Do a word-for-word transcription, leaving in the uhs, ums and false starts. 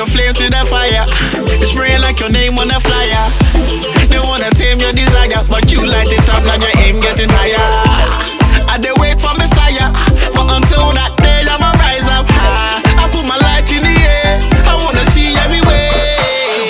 your flame to the fire. It's spraying like your name on a flyer. They wanna tame your desire, but you light it up, now your aim getting higher.